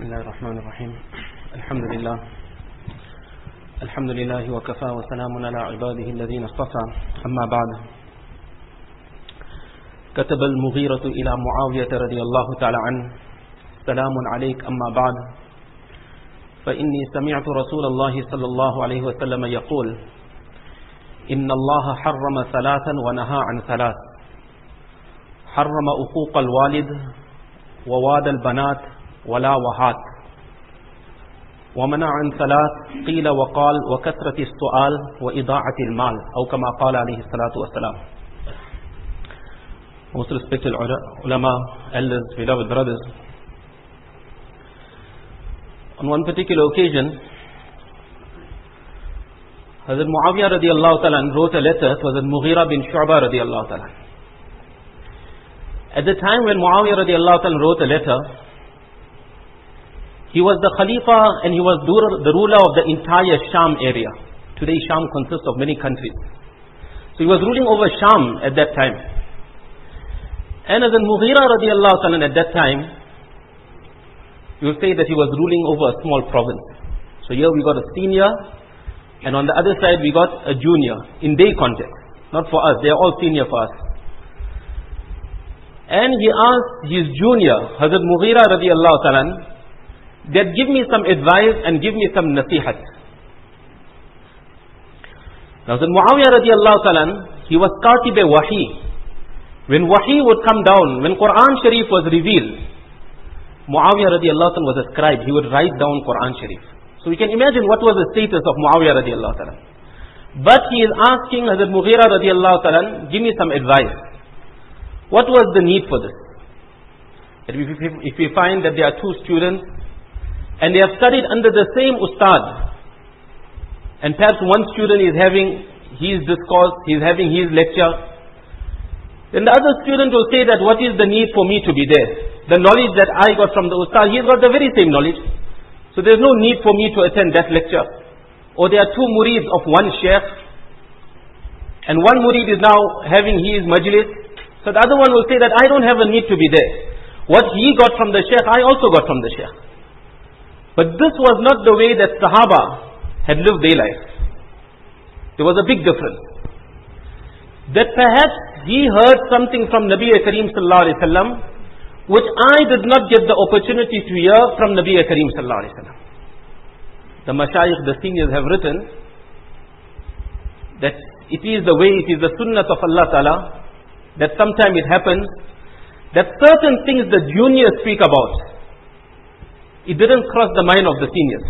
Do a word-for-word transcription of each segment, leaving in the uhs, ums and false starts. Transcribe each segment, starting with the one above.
الله الرحمن الرحيم الحمد لله الحمد لله وكفى وسلام على عباده الذين اصطفى أما بعد كتب المغيرة إلى معاوية رضي الله تعالى عنه سلام عليك أما بعد فإني سمعت رسول الله صلى الله عليه وسلم يقول إن الله حرم ثلاثا ونهى عن ثلاث حرم عقوق الوالد وواد البنات ولا وهات ومنع عن ثلاث قيل وقال وكثرة السؤال وإضاعة المال أو كما قال عليه الصلاة والسلام. Most respected ulama, elders, beloved brothers, on one particular occasion Hazrat Muawiyah radiallahu ta'ala wrote a letter to Hazrat Mughira bin Shu'bah radiallahu ta'ala. At the time when Muawiyah radiallahu ta'ala wrote a letter, he was the Khalifa and he was the ruler of the entire Sham area. Today Sham consists of many countries. So he was ruling over Sham at that time. And as in Mughira radiallahu ta'ala at that time, you will say that he was ruling over a small province. So here we got a senior, and on the other side we got a junior, in their context. Not for us, they are all senior for us. And he asked his junior, Hazrat Mughira radiallahu ta'ala, that give me some advice and give me some nasihat. Now Hazrat Muawiyah radiallahu ta'ala, he was Katib Wahi. When Wahi would come down, when Quran Sharif was revealed, Muawiyah radiallahu ta'ala was a scribe. He would write down Quran Sharif. So we can imagine what was the status of Muawiyah radiallahu ta'ala. But he is asking Hazrat Mughira radiallahu ta'ala, give me some advice. What was the need for this? If we find that there are two students and they have studied under the same ustad, and perhaps one student is having his discourse, he is having his lecture, then the other student will say that what is the need for me to be there? The knowledge that I got from the ustad, he has got the very same knowledge. So there is no need for me to attend that lecture. Or there are two murids of one sheikh, and one murid is now having his majlis, so the other one will say that I don't have a need to be there. What he got from the sheikh, I also got from the sheikh. But this was not the way that Sahaba had lived their life. There was a big difference. That perhaps he heard something from Nabi Kareem sallallahu alaihi wasallam which I did not get the opportunity to hear from Nabi Kareem sallallahu alaihi wasallam. The mashayikh, the seniors have written that it is the way, it is the sunnah of Allah Ta'ala, that sometime it happens that certain things the juniors speak about, it didn't cross the mind of the seniors.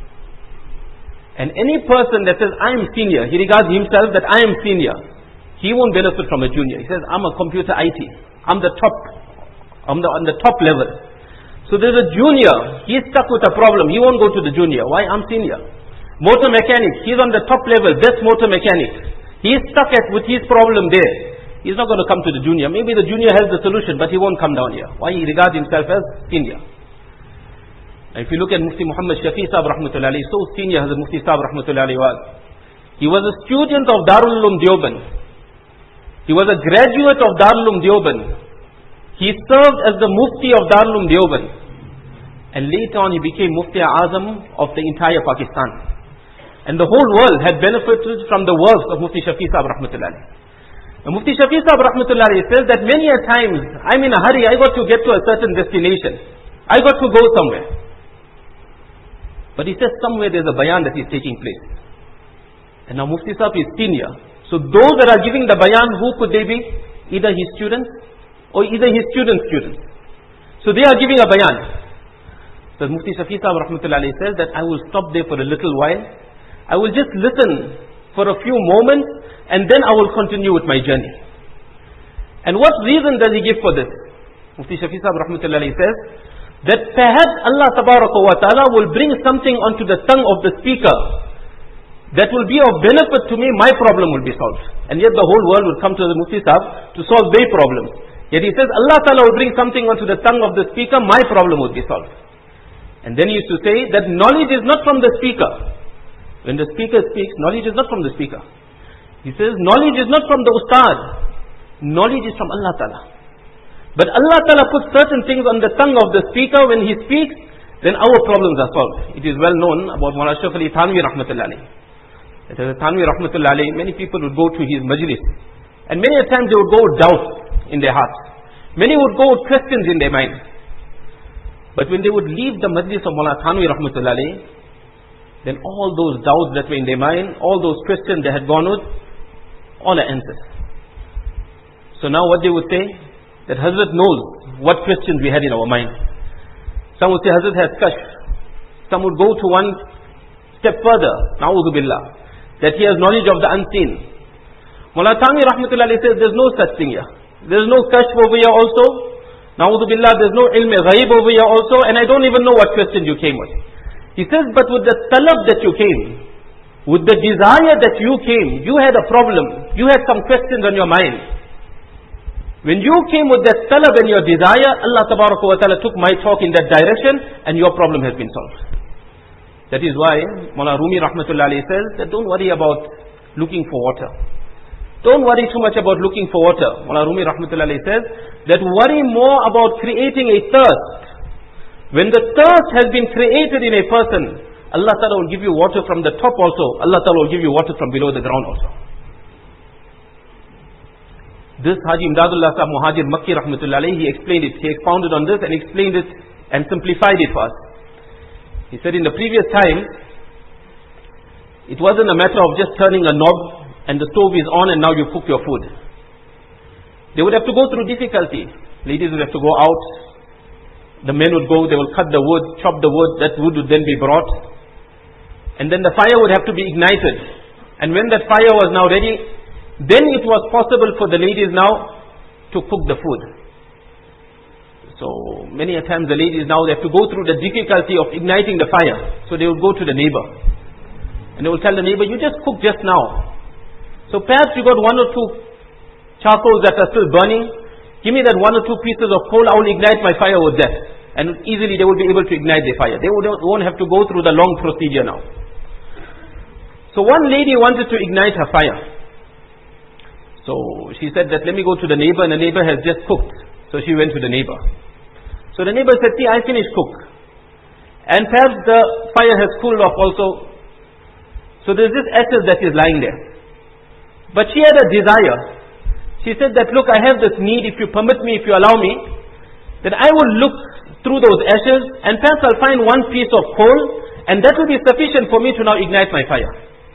And any person that says, I am senior, he regards himself that I am senior, he won't benefit from a junior. He says, I'm a computer I T, I'm the top, I'm the, on the top level. So there's a junior, he's stuck with a problem, he won't go to the junior. Why? I'm senior. Motor mechanic, he's on the top level, best motor mechanic. He's stuck at with his problem there. He's not going to come to the junior. Maybe the junior has the solution, but he won't come down here. Why? He regards himself as senior. If you look at Mufti Muhammad Shafi Sahib rahmatullahi alayhi, so senior as Mufti Sahib rahmatullahi alayhi was. He was a student of Darul Uloom Deoband. He was a graduate of Darul Uloom Deoband. He served as the Mufti of Darul Uloom Deoband. And later on he became Mufti Azam of the entire Pakistan. And the whole world had benefited from the works of Mufti Shafi Sahib rahmatullahi alayhi. And Mufti Shafi Sahib rahmatullahi alayhi says that many a times, I'm in a hurry, I got to get to a certain destination. I got to go somewhere. But he says somewhere there's a bayan that is taking place. And now Mufti Sahib is senior. So those that are giving the bayan, who could they be? Either his students or either his student's students. So they are giving a bayan. So Mufti Shafi Sahib rahmatullahi alayhi says that I will stop there for a little while. I will just listen for a few moments and then I will continue with my journey. And what reason does he give for this? Mufti Shafi Sahib rahmatullahi alayhi says that perhaps Allah tabaraka wa ta'ala will bring something onto the tongue of the speaker that will be of benefit to me, my problem will be solved. And yet the whole world will come to the Mufti Sahib to solve their problems. Yet he says Allah Ta'ala will bring something onto the tongue of the speaker, my problem will be solved. And then he used to say that knowledge is not from the speaker. When the speaker speaks, knowledge is not from the speaker. He says knowledge is not from the ustad. Knowledge is from Allah Ta'ala. But Allah Ta'ala puts certain things on the tongue of the speaker when he speaks, then our problems are solved. It is well known about Mawlana Ashraf Ali Thanwi Rahmatullah Alayhi. That as Thanwi Rahmatullah Alayhi, many people would go to his majlis, and many a times they would go with doubts in their hearts. Many would go with questions in their mind. But when they would leave the majlis of Mawlana Thanwi Rahmatullah Alayhi, then all those doubts that were in their mind, all those questions they had gone with, all are answered. So now what they would say, that Hazrat knows what questions we had in our mind. Some would say Hazrat has kashf. Some would go to one step further, na'udhu billah, that he has knowledge of the unseen. Mawlana Thanwi Rahmatullah Alayhi says there's no such thing here. There's no kashf over here also. Na'udhu billah, there's no ilm ghaib over here also, and I don't even know what question you came with. He says, but with the talab that you came, with the desire that you came, you had a problem. You had some questions on your mind. When you came with that talab and your desire, Allah Tabaraka wa Ta'ala took my talk in that direction, and your problem has been solved. That is why Mawlana Rumi Rahmatullah Alayhi says that don't worry about looking for water. Don't worry too much about looking for water. Mawlana Rumi Rahmatullah Alayhi says that worry more about creating a thirst. When the thirst has been created in a person, Allah Ta'ala will give you water from the top also. Allah Ta'ala will give you water from below the ground also. This Haji Imdadullah Sahib Muhajir Makki Rahmatullah Alayhi, he explained it. He expounded on this and explained it and simplified it for us. He said in the previous time, it wasn't a matter of just turning a knob and the stove is on and now you cook your food. They would have to go through difficulty. Ladies would have to go out. The men would go, they will cut the wood, chop the wood, that wood would then be brought. And then the fire would have to be ignited. And when that fire was now ready, then it was possible for the ladies now to cook the food. So many a times the ladies now they have to go through the difficulty of igniting the fire. So they would go to the neighbor. And they will tell the neighbor, you just cooked just now. So perhaps you got one or two charcoals that are still burning. Give me that one or two pieces of coal, I will ignite my fire with that. And easily they will be able to ignite their fire. They won't have to go through the long procedure now. So one lady wanted to ignite her fire. So she said that let me go to the neighbor, and the neighbor has just cooked. So she went to the neighbor. So the neighbor said, see, I finished cook. And perhaps the fire has cooled off also. So there's this ashes that is lying there. But she had a desire. She said that, look, I have this need, if you permit me, if you allow me, that I will look through those ashes and perhaps I'll find one piece of coal and that will be sufficient for me to now ignite my fire.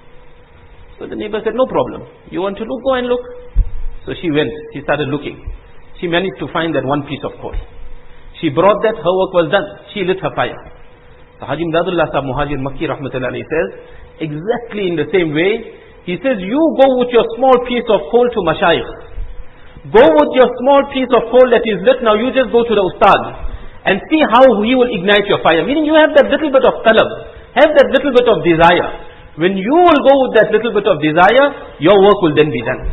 So the neighbor said, no problem. You want to look? Go and look. So she went. She started looking. She managed to find that one piece of coal. She brought that. Her work was done. She lit her fire. So Haji Imdadullah Sahib Muhajir Makki Rahmatullah Alayhi says, exactly in the same way, he says, you go with your small piece of coal to Mashayikh. Go with your small piece of coal that is lit. Now you just go to the Ustad and see how he will ignite your fire. Meaning you have that little bit of talab. Have that little bit of desire. When you will go with that little bit of desire, your work will then be done.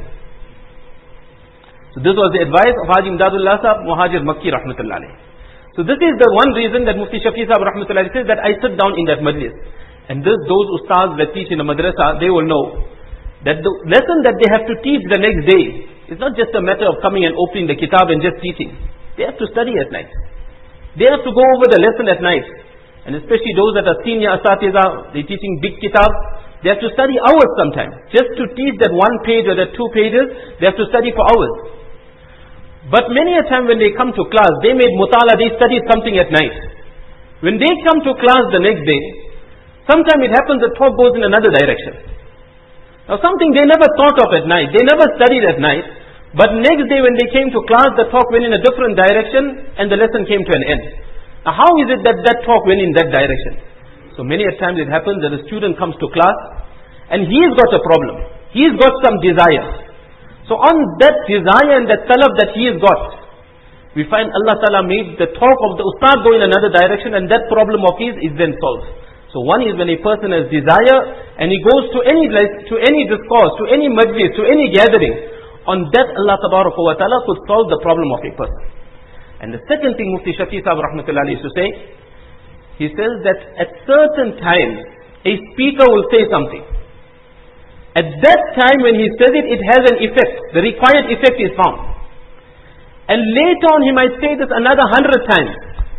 So this was the advice of Haji Imdadullah Sahib Muhajir Makki Rahmatullah Alayhi. So this is the one reason that Mufti Shafi Sahib Rahmatullah Alayhi says that I sit down in that majlis. And this, those ustads that teach in a madrasa, they will know that the lesson that they have to teach the next day is not just a matter of coming and opening the kitab and just teaching. They have to study at night. They have to go over the lesson at night. And especially those that are senior asatiza, they're teaching big kitab, they have to study hours sometimes. Just to teach that one page or that two pages, they have to study for hours. But many a time when they come to class, they made mutala, they studied something at night. When they come to class the next day, sometimes it happens the talk goes in another direction. Now something they never thought of at night, they never studied at night, but next day when they came to class, the talk went in a different direction and the lesson came to an end. Now how is it that that talk went in that direction? So many a times it happens that a student comes to class and he's got a problem. He's got some desire. So on that desire and that talab that he has got, we find Allah Ta'ala made the talk of the ustad go in another direction and that problem of his is then solved. So one is when a person has desire and he goes to any to any discourse, to any majlis, to any gathering, on that Allah Ta'ala could solve the problem of a person. And the second thing Mufti Shafi Sahib Rahmatullah Alayhi used to say, he says that at certain times a speaker will say something. At that time when he says it, it has an effect. The required effect is found. And later on he might say this another hundred times.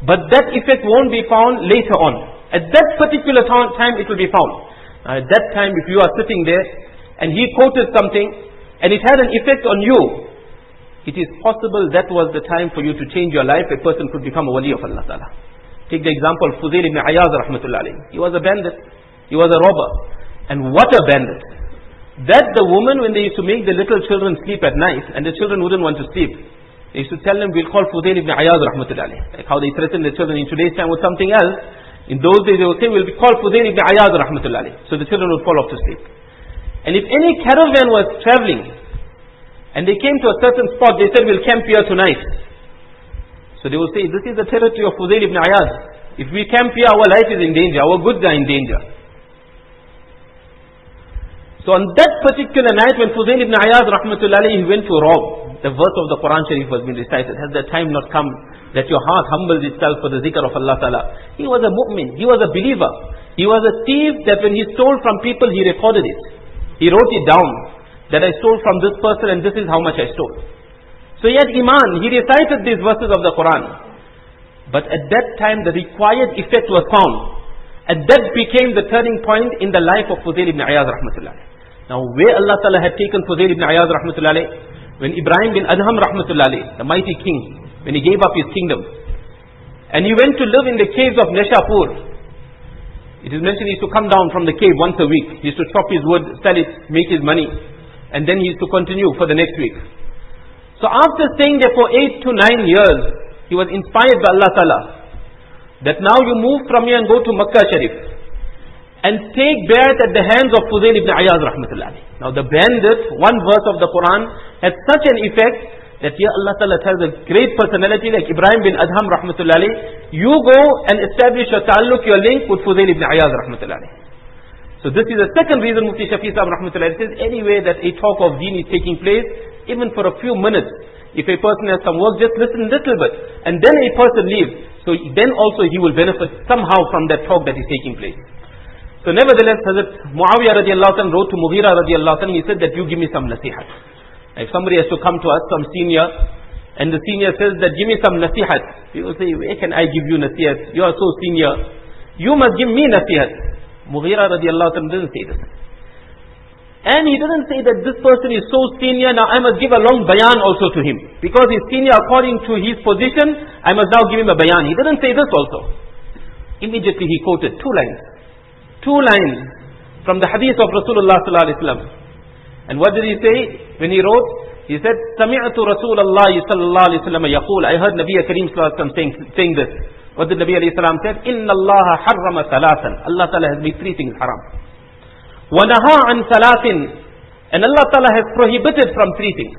But that effect won't be found later on. At that particular time it will be found. Now at that time, if you are sitting there and he quoted something and it had an effect on you, it is possible that was the time for you to change your life. A person could become a wali of Allah Ta'ala. Take the example of Fudail ibn Iyaz rahmatullah alayhi. He was a bandit. He was a robber. And what a bandit. That the woman, when they used to make the little children sleep at night, and the children wouldn't want to sleep, they used to tell them, we'll call Fudail ibn Iyaz rahmatullah alayhi. Like how they threaten the children in today's time with something else. In those days they would say, we'll call Fudail ibn Iyaz rahmatullah alayhi. So the children would fall off to sleep. And if any caravan was traveling, and they came to a certain spot, they said, we'll camp here tonight. So they would say, this is the territory of Fudail ibn Iyaz. If we camp here, our life is in danger, our goods are in danger. So on that particular night when Fudail ibn Iyaz rahmatullah alayhi, he went to rob, the verse of the Quran Sharif was being recited. Has the time not come that your heart humbles itself for the zikr of Allah Ta'ala? He was a mu'min, he was a believer. He was a thief that when he stole from people, he recorded it. He wrote it down. That I stole from this person and this is how much I stole. So he had iman, he recited these verses of the Quran. But at that time the required effect was found. And that became the turning point in the life of Fudail ibn Iyaz rahmatullah. Now where Allah Ta'ala had taken Fudail ibn Iyaz rahmatullah, when Ibrahim bin Adham rahmatullah, the mighty king, when he gave up his kingdom, and he went to live in the caves of Nishapur. It is mentioned he used to come down from the cave once a week. He used to chop his wood, sell it, make his money. And then he used to continue for the next week. So after staying there for eight to nine years, he was inspired by Allah Ta'ala that now you move from here and go to Makkah Sharif and take bayat at the hands of Fudail ibn Iyaz rahmatullah. Now the bandit, one verse of the Quran had such an effect that here Allah Ta'ala tells a great personality like Ibrahim bin Adham rahmatullah, you go and establish your ta'alluq, your link with Fudail ibn Iyaz rahmatullah. So this is the second reason Mufti Shafi Sahib rahmatullah says, anyway that a talk of deen is taking place, even for a few minutes, if a person has some work, just listen a little bit, and then a person leaves, so then also he will benefit somehow from that talk that is taking place. So nevertheless, Hazrat Muawiyah radiallahu anhu wrote to Mughira radiallahu anhu, he said that you give me some nasihat. If somebody has to come to us, some senior, and the senior says that give me some nasihat, he will say, where can I give you nasihat? You are so senior, you must give me nasihat. Mughira radiallahu anhu didn't say this. And he didn't say that this person is so senior, now I must give a long bayan also to him. Because he's senior according to his position, I must now give him a bayan. He didn't say this also. Immediately he quoted two lines. Two lines from the hadith of Rasulullah sallallahu alaihi wasallam. And what did he say when he wrote? He said, Sami'atu Rasulullah sallallahu alaihi wasallam yaqul. I heard Nabi Kareem sallallahu alaihi wasallam saying, saying this. What did Nabi alayhi salam said? Inna Allah harrama thalathan. Allah Ta'ala has made three things haram. Wa naha an thalathin. And Allah Ta'ala has prohibited from three things.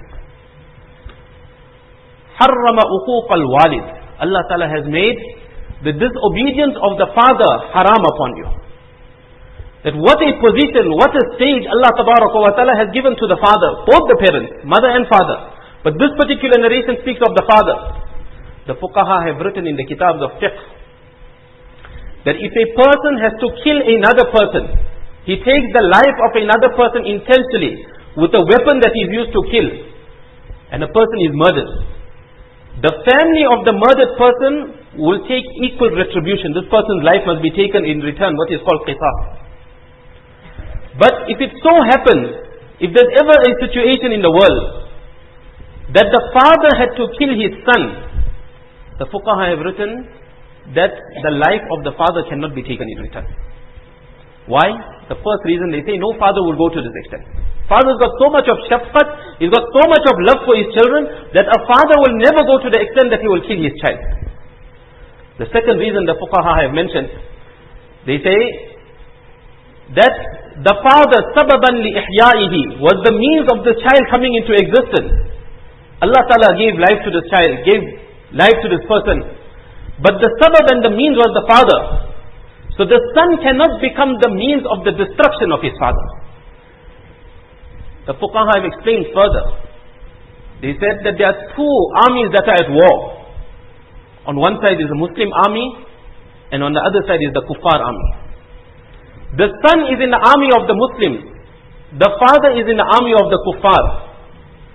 Harrama uquq al-walid. Allah Ta'ala has made the disobedience of the father haram upon you. That what a position, what a stage Allah Ta'ala has given to the father, both the parents, mother and father. But this particular narration speaks of the father. The fuqaha have written in the kitabs of fiqh that if a person has to kill another person, he takes the life of another person intentionally with a weapon that he is used to kill, and a person is murdered. The family of the murdered person will take equal retribution. This person's life must be taken in return, what is called qisas. But if it so happens, if there's ever a situation in the world that the father had to kill his son, the fuqaha have written that the life of the father cannot be taken in return. Why? The first reason, they say no father will go to this extent. Father's got so much of shafqat, he's got so much of love for his children, that a father will never go to the extent that he will kill his child. The second reason the fuqaha have mentioned, they say that the father sababan li ihya'ihi was the means of the child coming into existence. Allah Ta'ala gave life to this child, gave life to this person, but the sabab and the means was the father. So the son cannot become the means of the destruction of his father. The fuqaha have explained further. They said that there are two armies that are at war. On one side is the Muslim army, and on the other side is the kuffar army. The son is in the army of the Muslims, the father is in the army of the kuffar.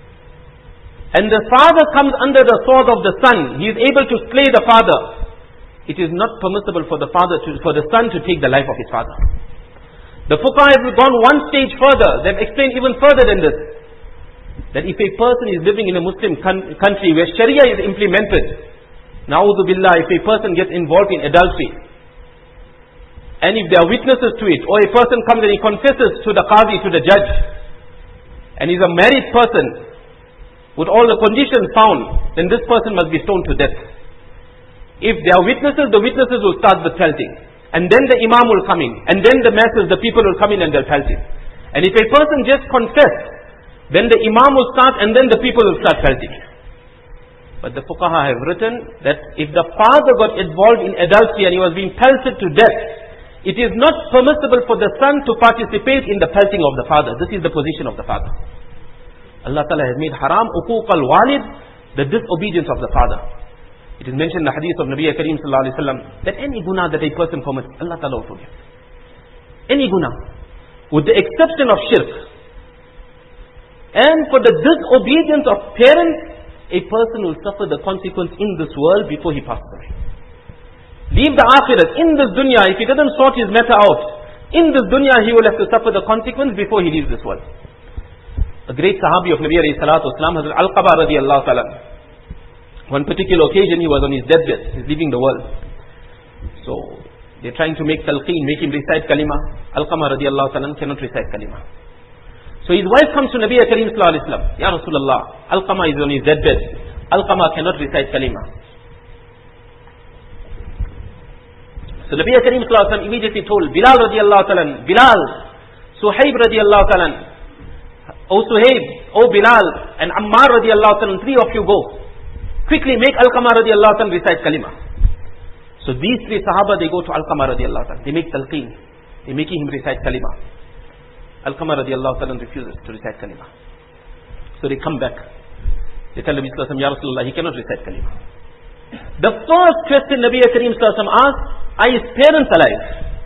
And the father comes under the sword of the son. He is able to slay the father. it is not permissible for the father to, for the son to take the life of his father. The fuqaha have gone one stage further. They've explained even further than this. That if a person is living in a Muslim country where Sharia is implemented, na'udhu billah, if a person gets involved in adultery, and if there are witnesses to it, or a person comes and he confesses to the qazi, to the judge, and he's a married person, with all the conditions found, then this person must be stoned to death. If there are witnesses, the witnesses will start the pelting. And then the imam will come in. And then the masses, the people will come in and they'll pelt him. And if a person just confessed, then the imam will start and then the people will start pelting. But the fuqaha have written that if the father got involved in adultery and he was being pelted to death, it is not permissible for the son to participate in the pelting of the father. This is the position of the father. Allah Ta'ala has made haram uquq al-walid, the disobedience of the father. It is mentioned in the hadith of Nabi Kareem Sallallahu Alaihi Wasallam that any guna that a person commits, Allah Ta'ala will forgive. Any guna, with the exception of shirk. And for the disobedience of parents, a person will suffer the consequence in this world before he passes away. Leave the akhirat. In this dunya, if he doesn't sort his matter out, in this dunya he will have to suffer the consequence before he leaves this world. A great sahabi of Nabi alayhi salatu wasalam, Hazrat Al-Qaba radiallahu ta'ala, one particular occasion he was on his deathbed, he's leaving the world. So they're trying to make talqeen, make him recite kalima. Al-Qama radiallahu ta'ala cannot recite kalima. So his wife comes to Nabi Kareem Sallallahu Alaihi Wasallam, Ya Rasulullah, Al-Qama is on his deathbed. Al-Qama cannot recite kalima. So Nabi Kareem Sallallahu Alaihi Wasallam immediately told Bilal radiallahu ta'ala, Bilal, Suhaib radiallahu ta'ala, O Suhaib, O Bilal, and Ammar radiallahu ta'ala, three of you go. Quickly make Al-Qama radiallahu ta'ala recite kalima. So these three sahaba, they go to Al-Qama radiallahu ta'ala. They make talqeen. They're making him recite kalima. Al-Qama radiallahu ta'ala refuses to recite kalima. So they come back. They tell Nabi Sallallahu Alaihi Wasallam, Ya Rasulullah, he cannot recite kalima. The first question Nabi Kareem Sallallahu Alaihi Wasallam asked, are his parents alive?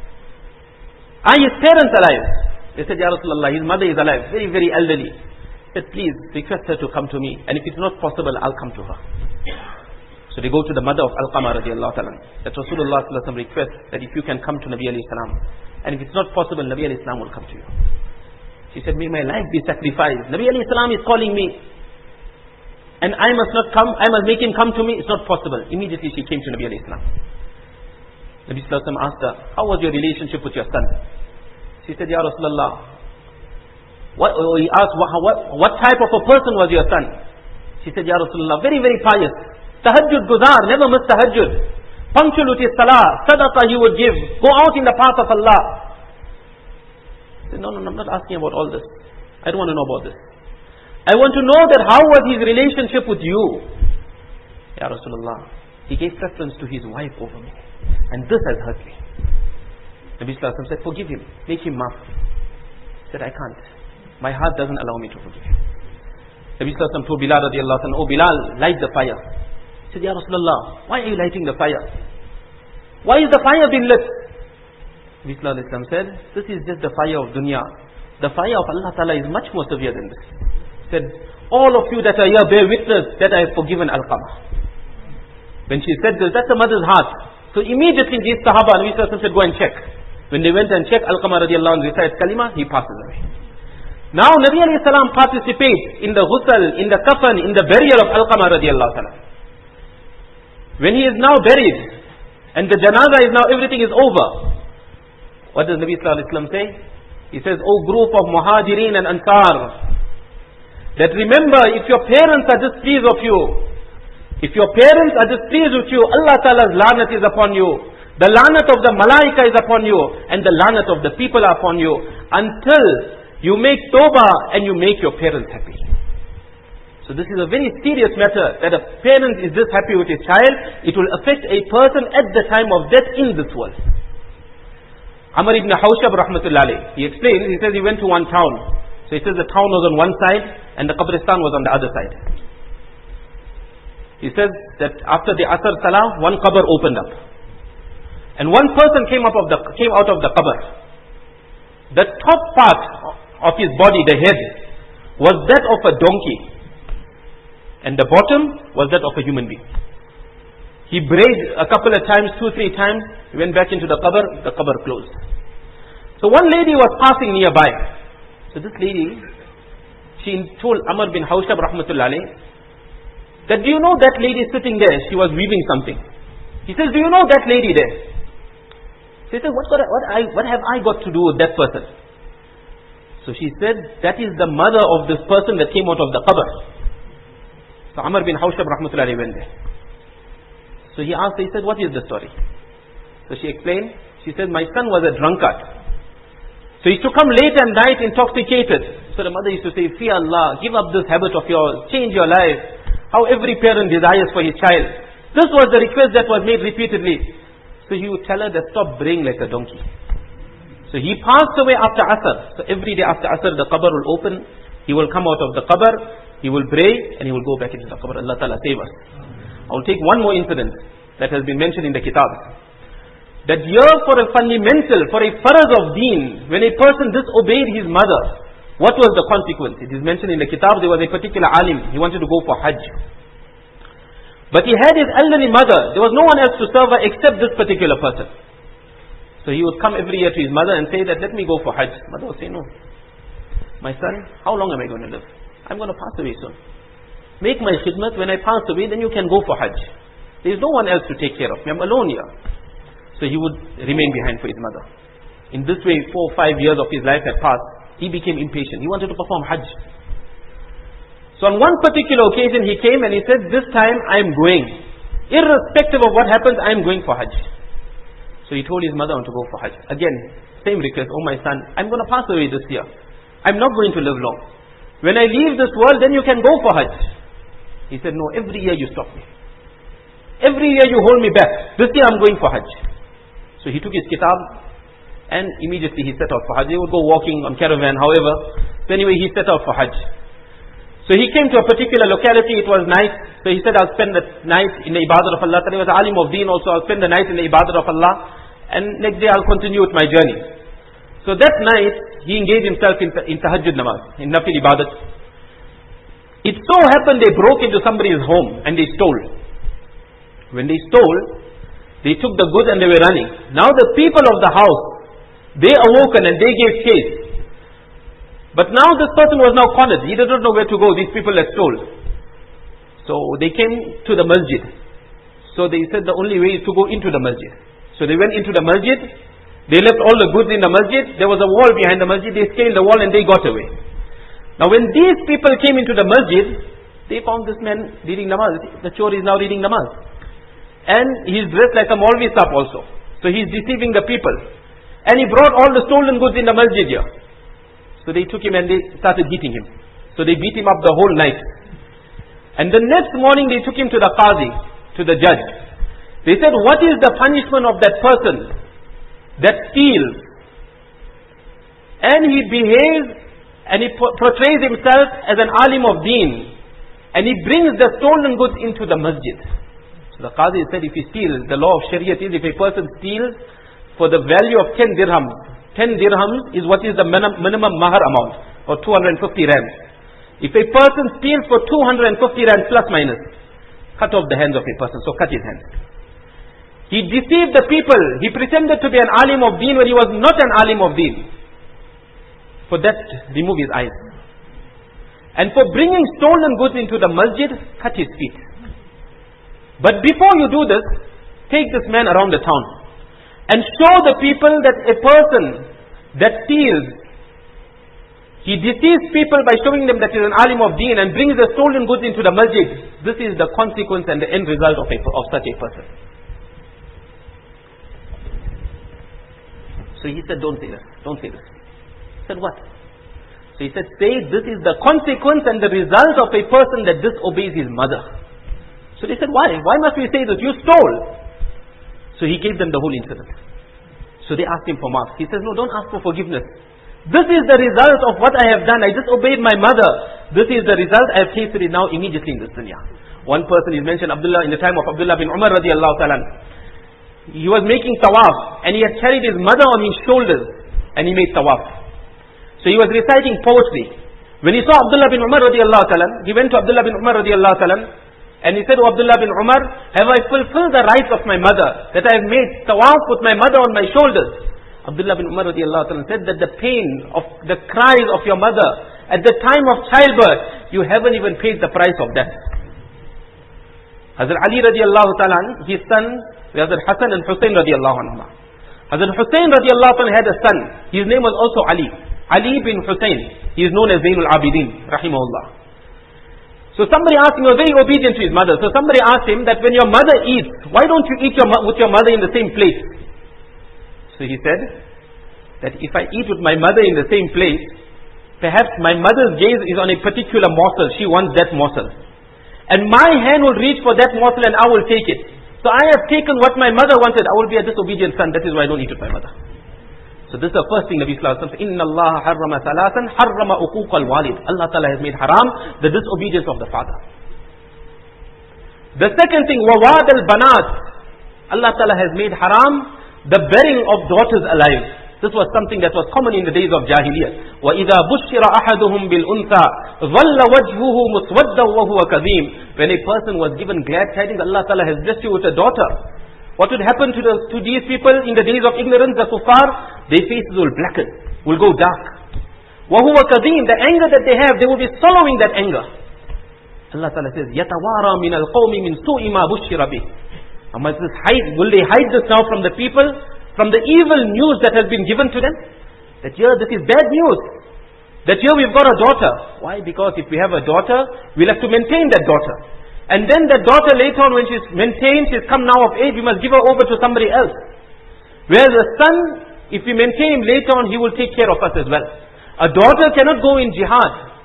Are his parents alive? They said, Ya Rasulullah, his mother is alive, very, very elderly. He said, please request her to come to me, and if it's not possible, I'll come to her. So they go to the mother of Al-Qama radiallahu ta'ala, that Rasulullah sallallahu alaihi wasallam requests that if you can come to Nabi alayhi salam, and if it's not possible, Nabi alayhi salam will come to you. She said, may my life be sacrificed. Nabi alayhi salam is calling me, and I must not come, I must make him come to me. It's not possible. Immediately she came to Nabi alayhi salam. Nabi sallallahu alaihi wasallam asked her, how was your relationship with your son? She said, Ya Rasulullah, what, he asked, what, what, what type of a person was your son? She said, Ya Rasulullah, very, very pious. Tahajjud guzar, never miss tahajjud. Punctual with his salah, sadaqah he would give. Go out in the path of Allah. He said, no, no, no, I'm not asking about all this. I don't want to know about this. I want to know that how was his relationship with you? Ya Rasulullah, he gave preference to his wife over me. And this has hurt me. Nabi Sallallahu Alaihi Wasallam said, forgive him, make him maaf. He said, I can't. My heart doesn't allow me to forgive him. Nabi Sallallahu Alaihi Wasallam told Bilal radiallahu anhu, oh Bilal, light the fire. He said, Ya Rasulullah, why are you lighting the fire? Why is the fire being lit? Nabi Sallallahu Alaihi Wasallam said, this is just the fire of dunya. The fire of Allah Ta'ala is much more severe than this. He said, all of you that are here bear witness that I have forgiven Al-Qama. When she said this, that's the mother's heart. So immediately these Sahaba, Nabi Sallallahu Alaihi Wasallam said, go and check. When they went and checked, Al-Qama radiallahu anhu recites kalima, he passes away. Now Nabi alayhi salam participates in the ghusl, in the kafan, in the burial of Al-Qama radiallahu ta'ala. When he is now buried, and the janaza is now, everything is over. What does Nabi Sallallahu Alaihi Wasallam say? He says, O group of Muhajirin and Ansar, that remember, if your parents are displeased of you, if your parents are displeased with you, Allah Ta'ala's lanat is upon you. The lanat of the malaika is upon you, and the lanat of the people are upon you, until you make tawbah and you make your parents happy. So this is a very serious matter, that a parent is this happy with his child, it will affect a person at the time of death in this world. Amr ibn Hawshab rahmatullah alayh, he explains, he says he went to one town. So he says the town was on one side and the qabristan was on the other side. He says that after the Asr Salah, one qabr opened up. And one person came up of the came out of the qabr. The top part of his body, the head, was that of a donkey, and the bottom was that of a human being. He prayed a couple of times, two, three times. He went back into the qabr, the qabr closed. So one lady was passing nearby. So this lady, she told Amr bin Hawshab rahmatullah alayh, that do you know that lady sitting there? She was weaving something. He says, do you know that lady there? She said, what, what, I, what have I got to do with that person? So she said, that is the mother of this person that came out of the qabr. So Amr bin Hawshab rahmatullah alayh went there. So he asked, he said, what is the story? So she explained, she said, my son was a drunkard. So he used to come late at night intoxicated. So the mother used to say, fear Allah, give up this habit of yours, change your life. How every parent desires for his child. This was the request that was made repeatedly. So he would tell her that stop braying like a donkey. So he passed away after Asr. So every day after Asr the qabr will open. He will come out of the qabr. He will pray and he will go back into the qabr. Allah Ta'ala save us. I will take one more incident that has been mentioned in the kitab. That here for a fundamental, for a faraz of deen, when a person disobeyed his mother, what was the consequence? It is mentioned in the kitab, there was a particular alim, he wanted to go for hajj. But he had his elderly mother, there was no one else to serve her except this particular person. So he would come every year to his mother and say that, let me go for hajj. Mother would say, no. My son, how long am I going to live? I'm going to pass away soon. Make my khidmat, when I pass away, then you can go for hajj. There is no one else to take care of me, I'm alone here. So he would remain behind for his mother. In this way, four or five years of his life had passed. He became impatient. He wanted to perform hajj. So on one particular occasion he came and he said, this time I am going. Irrespective of what happens, I am going for hajj. So he told his mother, I want to go for hajj. Again, same request, oh my son, I am going to pass away this year. I am not going to live long. When I leave this world, then you can go for hajj. He said, no, every year you stop me. Every year you hold me back. This year I am going for hajj. So he took his kitab and immediately he set out for hajj. He would go walking on caravan, however. So anyway, he set out for hajj. So he came to a particular locality, it was night. So he said, I'll spend the night in the ibadah of Allah. He was alim of deen also, I'll spend the night in the ibadah of Allah. And next day I'll continue with my journey. So that night, he engaged himself in, in tahajjud namaz, in nafil ibadat. It so happened they broke into somebody's home and they stole. When they stole, they took the goods and they were running. Now the people of the house, they awoken and they gave chase. But now this person was now cornered. He did not know where to go. These people had stole. So they came to the masjid. So they said the only way is to go into the masjid. So they went into the masjid. They left all the goods in the masjid. There was a wall behind the masjid. They scaled the wall and they got away. Now when these people came into the masjid, they found this man reading namaz. The chor is now reading namaz. And he is dressed like a Maulvi Sahib also. So he is deceiving the people. And he brought all the stolen goods in the masjid here. So they took him and they started beating him. So they beat him up the whole night. And the next morning they took him to the Qazi, to the judge. They said, what is the punishment of that person that steals? And he behaves and he portrays himself as an alim of deen. And he brings the stolen goods into the masjid. So the Qazi said, if he steals, the law of Shariat is, if a person steals for the value of ten dirhams, ten dirhams is what is the minimum mahar amount, or two hundred fifty rands. If a person steals for two hundred fifty rands plus minus, cut off the hands of a person, so cut his hands. He deceived the people. He pretended to be an alim of deen when he was not an alim of deen. For that, remove his eyes. And for bringing stolen goods into the masjid, cut his feet. But before you do this, take this man around the town and show the people that a person that steals, he deceives people by showing them that he is an alim of deen and brings the stolen goods into the masjid. This is the consequence and the end result of, a, of such a person. So he said, don't say this, don't say this. He said, what? So he said, say this is the consequence and the result of a person that disobeys his mother. So they said, why? Why must we say this? You stole. So he gave them the whole incident. So they asked him for marks. He says, no, don't ask for forgiveness. This is the result of what I have done. I disobeyed my mother. This is the result. I have tasted it now immediately in this dunya. One person is mentioned, Abdullah, in the time of Abdullah bin Umar radiallahu ta'ala. He was making tawaf and he had carried his mother on his shoulders and he made tawaf. So he was reciting poetry. When he saw Abdullah bin Umar radiallahu ta'ala, he went to Abdullah bin Umar radiallahu ta'ala And he said to Abdullah bin Umar, have I fulfilled the rights of my mother, that I have made tawaf with my mother on my shoulders? Abdullah bin Umar radiallahu ta'ala said that the pain of the cries of your mother at the time of childbirth, you haven't even paid the price of that. Hazrat Ali radiallahu ta'ala, his son, Hazrat Hassan and Hussein radiallahu anhu. Hazrat Hussein radiallahu ta'ala had a son. His name was also Ali. Ali bin Hussein. He is known as Zainul Abidin, rahimahullah. So somebody asked him, he was very obedient to his mother. So somebody asked him that when your mother eats, why don't you eat your, with your mother in the same plate? So he said that if I eat with my mother in the same plate, perhaps my mother's gaze is on a particular morsel. She wants that morsel. And my hand will reach for that morsel and I will take it. So I have taken what my mother wanted. I will be a disobedient son. That is why I don't eat with my mother. So this is the first thing Nabi Sallallahu Alaihi Wasallam said, Inna Allah harrama thalathan harrama uquq al-walid. Allah Ta'ala has made haram the disobedience of the father. The second thing, wawad al-banat. Allah Ta'ala has made haram the bearing of daughters alive. This was something that was common in the days of Jahiliyyah. وَإِذَا بُشِّرَ أَحَدُهُمْ بِالْأُنْثَى ظَلَّ وَجْهُهُ مُسْوَدًّا وَهُوَ كَظِيمٌ. When a person was given glad tidings, Allah Ta'ala has blessed you with a daughter. What would happen to, the, to these people in the days of ignorance, the kuffar? Their faces will blacken, will go dark. وَهُوَ كَظِيمٌ. The anger that they have, they will be swallowing that anger. Allah Ta'ala says, يَتَوَارَى مِنَ الْقَوْمِ مِنْ سُوءِ مَا بُشِّرَ بِهِ. Will they hide this now from the people? From the evil news that has been given to them? That here this is bad news. That here we've got a daughter. Why? Because if we have a daughter, we'll have to maintain that daughter. And then that daughter later on, when she's maintained, she's come now of age, we must give her over to somebody else. Whereas a son, if we maintain him later on, he will take care of us as well. A daughter cannot go in jihad.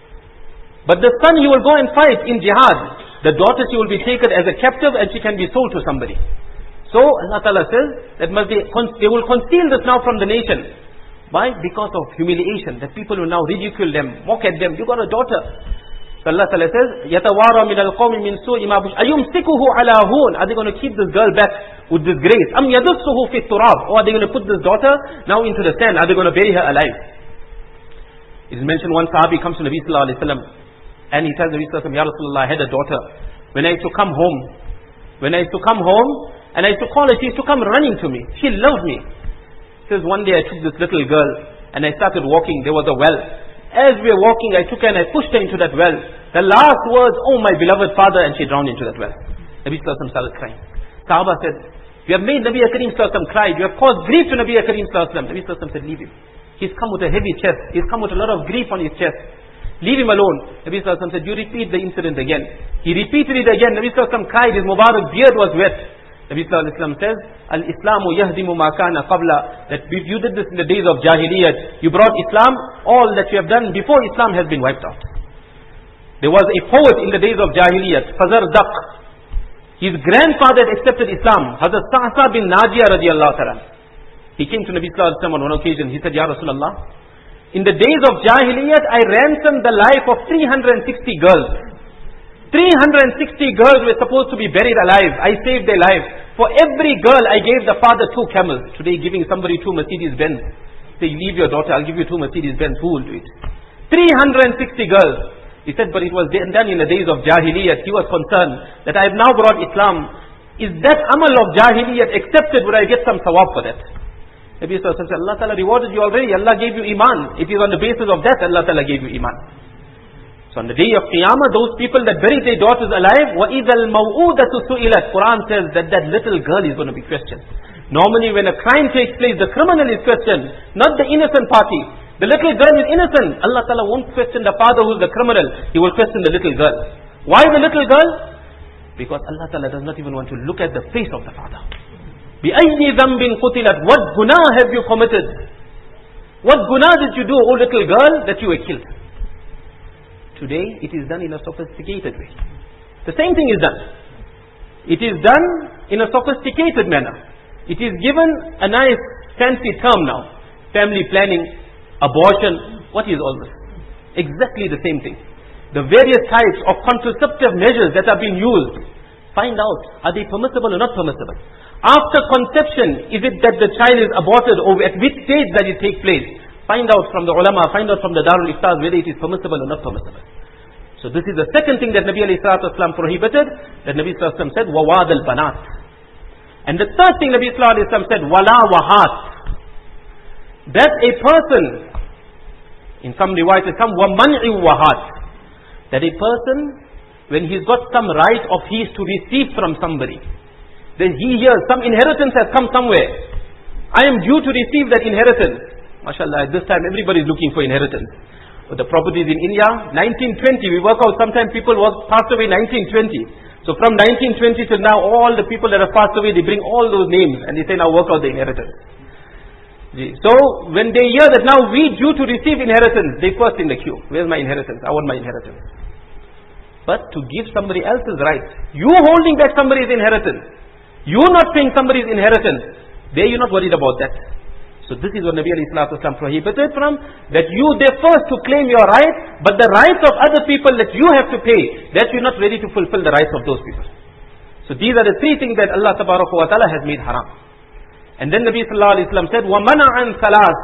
But the son, he will go and fight in jihad. The daughter, she will be taken as a captive and she can be sold to somebody. So Allah Ta'ala says that must they, they will conceal this now from the nation. Why? Because of humiliation. That people will now ridicule them, mock at them. You got a daughter. So Allah Ta'ala says, يَتَوَارَى مِنَ الْقَوْمِ مِنْ سُوءِ مَا بُشِّرَ أَيُمْسِكُهُ عَلَى هُونَ. Are they going to keep this girl back with disgrace? أَمْ يَدُسُّهُ فِي التُّرَابِ. Or are they going to put this daughter now into the sand? Are they going to bury her alive? It is mentioned one Sahabi comes to Nabi Sallallahu Alaihi Wasallam and he tells Nabi Sallallahu Alaihi Wasallam, Ya Rasulullah, I had a daughter. When I used to come home, when I used to come home, and I used to call her, she used to come running to me. She loved me. He says, one day I took this little girl, and I started walking. There was a well. As we were walking, I took her and I pushed her into that well. The last words, oh my beloved father, and she drowned into that well. Nabi Sallallahu Alaihi Wasallam started crying. Sahaba said, you have made Nabi Kareem Sallallahu Alaihi Wasallam cry. You have caused grief to Nabi Kareem Sallallahu Alaihi Wasallam. Nabi Sallallahu Alaihi Wasallam said, leave him. He's come with a heavy chest. He's come with a lot of grief on his chest. Leave him alone. Nabi Sallallahu Alaihi Wasallam said, you repeat the incident again. He repeated it again. Nabi Sallallahu Alaihi Wasallam cried. His Mubarak beard was wet. Nabi Sallallahu Alaihi Wasallam says, Al-Islamu yahdimu ma kana qabla. That if you did this in the days of Jahiliyyah, you brought Islam, all that you have done before Islam has been wiped out. There was a poet in the days of Jahiliyyah, Fazar Daq. His grandfather had accepted Islam, Hazrat Sa'sa bin Najiyah radiallahu ta'ala. He came to Nabi Sallallahu Alaihi Wasallam on one occasion. He said, Ya Rasulullah, in the days of Jahiliyyah, I ransomed the life of three hundred sixty girls. three hundred sixty girls were supposed to be buried alive. I saved their lives. For every girl, I gave the father two camels. Today, giving somebody two Mercedes Benz. Say, leave your daughter, I'll give you two Mercedes Benz. Who will do it? three hundred sixty girls. He said, but it was done in the days of Jahiliyyah. He was concerned that I have now brought Islam. Is that amal of Jahiliyyah accepted? Would I get some sawab for that? Nabi Sallallahu Alaihi Wasallam said, Allah Ta'ala rewarded you already. Allah gave you iman. It is on the basis of that Allah Ta'ala gave you iman. So on the day of Qiyamah, those people that buried their daughters alive, وَإِذَا الْمَوْءُودَةُ سُئِلَتْ. Quran says that that little girl is going to be questioned. Normally when a crime takes place, the criminal is questioned, not the innocent party. The little girl is innocent. Allah Ta'ala won't question the father who is the criminal. He will question the little girl. Why the little girl? Because Allah Ta'ala does not even want to look at the face of the father. بِأَيِّ ذَنْبٍ قُتِلَتْ. What guna have you committed? What guna did you do, O little girl, that you were killed? Today, it is done in a sophisticated way. The same thing is done. It is done in a sophisticated manner. It is given a nice fancy term now. Family planning, abortion. What is all this? Exactly the same thing. The various types of contraceptive measures that are being used. Find out, are they permissible or not permissible? After conception, is it that the child is aborted, or at which stage does it take place? Find out from the ulama, find out from the Darul Iftaz whether it is permissible or not permissible. So this is the second thing that Nabi alayhi salatu wasalam prohibited, that Nabi sallallahu alayhi wasallam said, wawad al-banat. And the third thing Nabi sallallahu alayhi wasallam said, wala wahat. That a person, in some riwayat it comes, wa man'i wahat. That a person, when he's got some right of his to receive from somebody, then he hears some inheritance has come somewhere. I am due to receive that inheritance. MashaAllah, at this time everybody is looking for inheritance. But the properties in India, nineteen twenty, we work out, sometimes people was passed away nineteen twenty. So from nineteen twenty till now, all the people that have passed away, they bring all those names and they say, now work out the inheritance. So when they hear that now we due to receive inheritance, they first in the queue. Where's my inheritance? I want my inheritance. But to give somebody else's right, you holding back somebody's inheritance, you not paying somebody's inheritance, there you're not worried about that. So this is what Nabi alayhi salatu wasalam prohibited from, that you there first to claim your right, but the rights of other people that you have to pay, that you're not ready to fulfill the rights of those people. So these are the three things that Allah tabaraka wa ta'ala has made haram. And then Nabi sallallahu alayhi wasallam said, وَمَنَعَ عَنْ ثَلَاثٍ,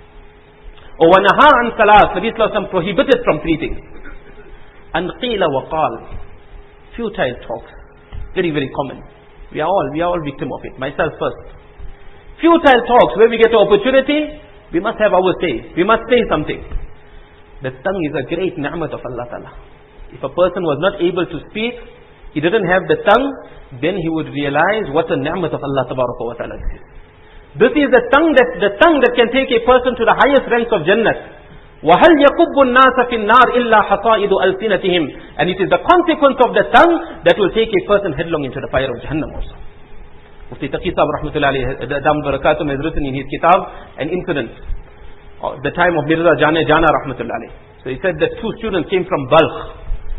or وَنَهَا عَنْ ثَلَاثٍ. Nabi sallallahu alayhi wasallam prohibited from three things. أَنْ قِيلَ وَقَالَ, futile talks, very very common. We are all, we are all victim of it, myself first. Futile talks, where we get the opportunity, we must have our say. We must say something. The tongue is a great ni'mat of Allah Ta'ala. If a person was not able to speak, he didn't have the tongue, then he would realize what a ni'mat of Allah Ta'ala is. This is the tongue that the tongue that can take a person to the highest ranks of Jannah. وَهَلْ يَقُبُّ النَّاسَ فِي النَّارِ إِلَّا حَصَائِدُ أَلْسِنَتِهِمْ. And it is the consequence of the tongue that will take a person headlong into the fire of Jahannam also. Mufti Taqi Sahib rahmatullahi alayhi, Dam Barakatuh, has written in his kitab an incident of the time of Mirza Jane Jana rahmatullahi alayhi. So he said that two students came from Balkh,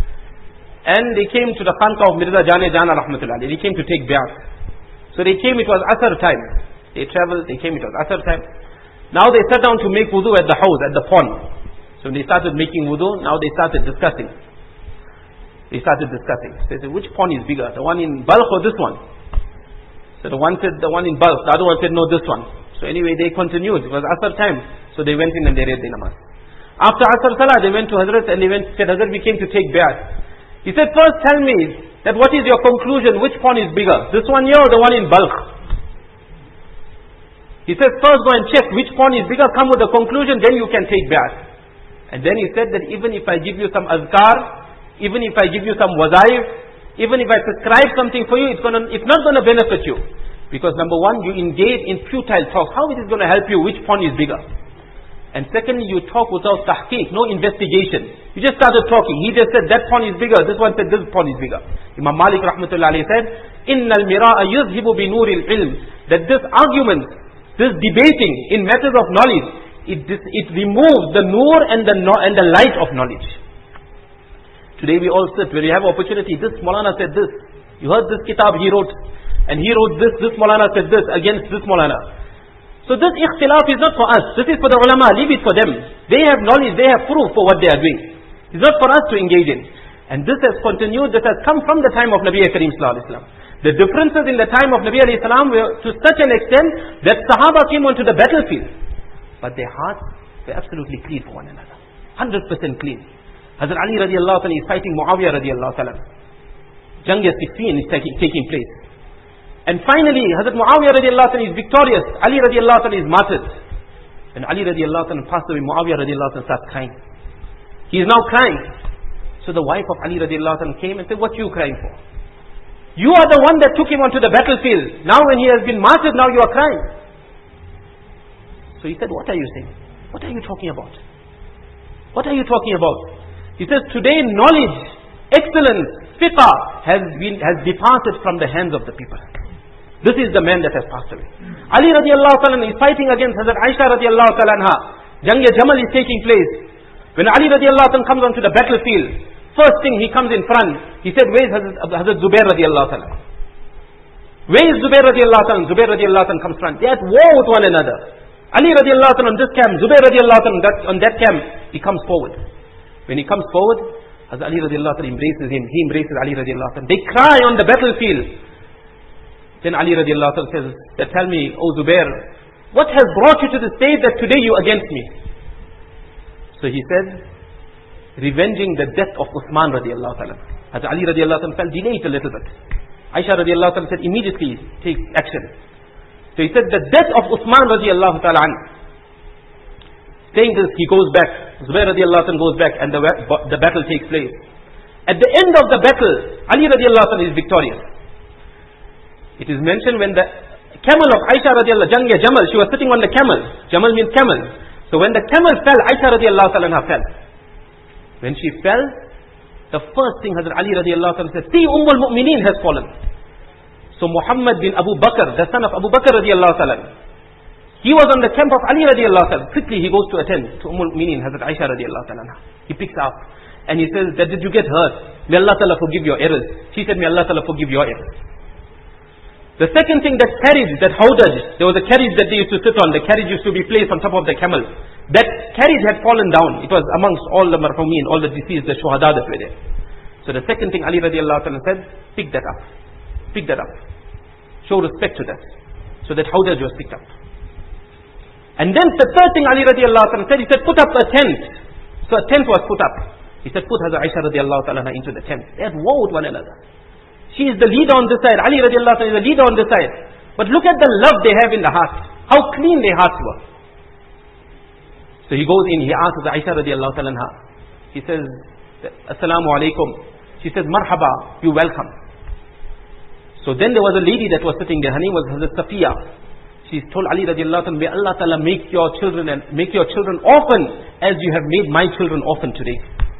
and they came to the Khanqa of Mirza Jane Jana rahmatullahi alayhi. They came to take bath. So they came, it was Asr time. They traveled, they came, it was Asr time. Now they sat down to make wudu at the house, at the pond. So when they started making wudu, now they started discussing. They started discussing. So they said, which pond is bigger, the one in Balkh or this one? So the one said the one in Balkh, the other one said no, this one. So anyway they continued, it was Asr time. So they went in and they read the namaz. After Asr Salah they went to Hazrat and they went, said, Hazrat, we came to take bath. He said, first tell me that what is your conclusion, which pond is bigger, this one here or the one in Balkh? He said, first go and check which pond is bigger, come with the conclusion, then you can take bath. And then he said that even if I give you some azkar, even if I give you some wazaif, even if I prescribe something for you, it's gonna, it's not going to benefit you. Because number one, you engage in futile talk. How it is going to help you? Which pond is bigger? And secondly, you talk without tahqiq, no investigation. You just started talking. He just said that pond is bigger. This one said this pond is bigger. Imam Malik rahmatullahi alayhi said, إِنَّ الْمِرَاءَ يُذْهِبُ بِنُورِ الْعِلْمِ. That this argument, this debating in matters of knowledge, it, this, it removes the nur and the, and the light of knowledge. Today we all sit, when we have opportunity, this Maulana said this. You heard this kitab he wrote. And he wrote this, this Maulana said this against this Maulana. So this ikhtilaf is not for us. This is for the ulama, leave it for them. They have knowledge, they have proof for what they are doing. It's not for us to engage in. And this has continued, this has come from the time of Nabi Kareem Sallallahu Alaihi Wasallam. The differences in the time of Nabi Alayhi Salam were to such an extent that Sahaba came onto the battlefield. But their hearts were absolutely clean for one another. one hundred percent clean. Hazrat Ali radiallahu ta'ala is fighting Muawiyah radiallahu ta'ala. Jang Siffin is taking, taking place. And finally, Hazrat Muawiyah radiallahu ta'ala is victorious. Ali radiallahu ta'ala is martyred. And Ali radiallahu ta'ala passed away. Muawiyah radiallahu ta'ala starts crying. He is now crying. So the wife of Ali radiallahu ta'ala came and said, what are you crying for? You are the one that took him onto the battlefield. Now when he has been martyred, now you are crying. So he said, what are you saying? What are you talking about? What are you talking about? He says, today knowledge, excellence, fiqh has been, has departed from the hands of the people. This is the man that has passed away. Ali radiallahu ta'ala is fighting against Hazrat Aisha radiallahu ta'ala anha. Jang Jamal is taking place. When Ali radiallahu ta'ala comes onto the battlefield, first thing he comes in front, he said, where is Hazrat, Hazrat Zubair radiallahu ta'ala? Where is Zubair radiallahu ta'ala? Zubair radiallahu ta'ala comes front. They are at war with one another. Ali radiallahu ta'ala on this camp, Zubair radiallahu ta'ala on that, on that camp, he comes forward. When he comes forward, Hazrat Ali radiallahu ta'ala embraces him, he embraces Ali radiallahu ta'ala. They cry on the battlefield. Then Ali radiallahu ta'ala says, tell me, O Zubair, what has brought you to the stage that today you against me? So he said, revenging the death of Uthman radiallahu ta'ala. Hazrat Ali radiallahu ta'ala felt delayed a little bit. Aisha radiallahu ta'ala said, immediately take action. So he said, the death of Uthman radiallahu ta'ala anhu. Saying this, he goes back. Zubair radiallahu ta'ala goes back and the, the battle takes place. At the end of the battle, Ali radiallahu ta'ala is victorious. It is mentioned when the camel of Aisha radiallahu ta'ala, Jamal, she was sitting on the camel. Jamal means camel. So when the camel fell, Aisha radiallahu ta'ala fell. When she fell, the first thing Hazrat Ali radiallahu ta'ala said, see, Ummul Mu'mineen has fallen. So Muhammad bin Abu Bakr, the son of Abu Bakr radiallahu ta'ala, he was on the camp of Ali radiallahu ta'ala. Quickly he goes to attend to Ummul Mu'mineen, Hazrat Aisha radiallahu ta'ala. He picks up and he says, that did you get hurt? May Allah ta'ala forgive your errors. She said, may Allah ta'ala forgive your errors. The second thing, that carriage, that hawdaj, there was a carriage that they used to sit on. The carriage used to be placed on top of the camel. That carriage had fallen down. It was amongst all the marhumeen, all the deceased, the shuhada that were there. So the second thing Ali radiallahu ta'ala said, pick that up. Pick that up. Show respect to that. So that hawdaj was picked up. And then the third thing Ali radiallahu ta'ala said, he said, put up a tent. So a tent was put up. He said, put Hazrat Aisha radiallahu ta'ala into the tent. They had war with one another. She is the leader on this side. Ali radiallahu ta'ala is the leader on this side. But look at the love they have in the heart. How clean their hearts were. So he goes in, he asks Aisha radiallahu ta'ala, he says, Assalamu alaikum. She says, Marhaba, you welcome. So then there was a lady that was sitting there. Her name was Hazrat Safiya. She told Ali radiallahu ta'ala, may Allah ta'ala make your children and make your children orphan as you have made my children orphan today.